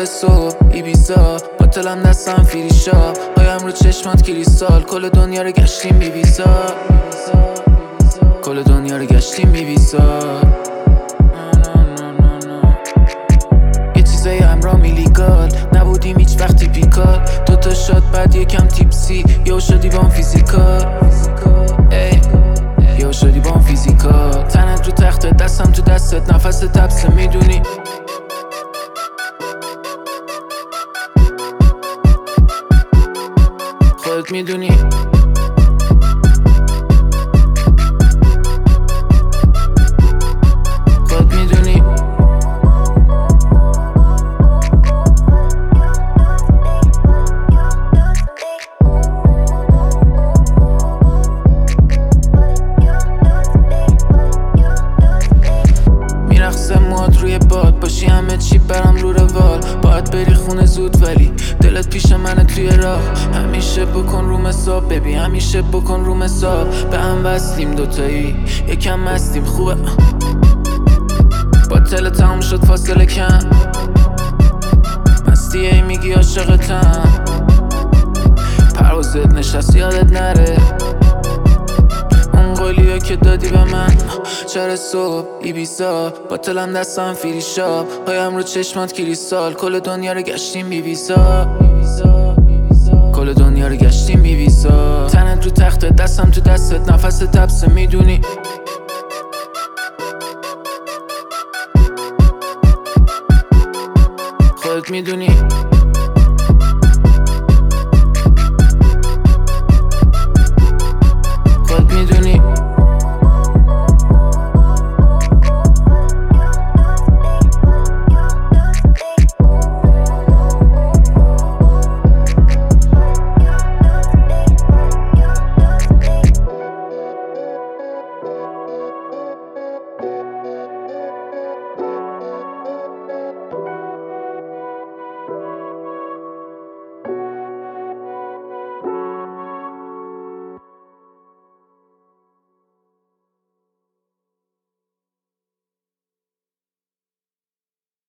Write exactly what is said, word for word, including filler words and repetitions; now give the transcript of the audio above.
چهار صبح ایبیزا، باطلم دستم فریشا، پایم رو چشمات کریستال. کل دنیا رو گشتیم بی ویزا، کل دنیا رو گشتیم بی ویزا. یه چیزای همراه ایلیگال، نبودیم هیچ وقتی پیکال. دوتا شات بعد یکم تیپسی، یهو شدی بام فیزیکال. ای یهو شدی بام فیزیکال. تنت رو تخته، دستم تو دستت، نفس تبسه میدونی. خودت میدونی. خودت میدونی. میرقصه مواد روی باد، باشی همه چی برام رو روال. باید بری خونه زود ولی دلت پیش منه توی راه. همیشه بکن رو مساب ببی، همیشه بکن رو مساب. به هم وصلیم دوتایی، یکم مستیم خوبه. با تل تموم شد فاصله کم، مستی ای میگی عاشقتم. پروازت نشست یادت نره اون قولیا که دادی به من. چهار صبح ایبیزا، باطلم دستم فریشا، پایم رو چشمات کریستال. کل دنیا رو گشتیم بی ویزا، کل دنیا رو گشتیم بی ویزا. تنت رو تخته، دستم تو دستت، نفس تبسه میدونی. خودت میدونی.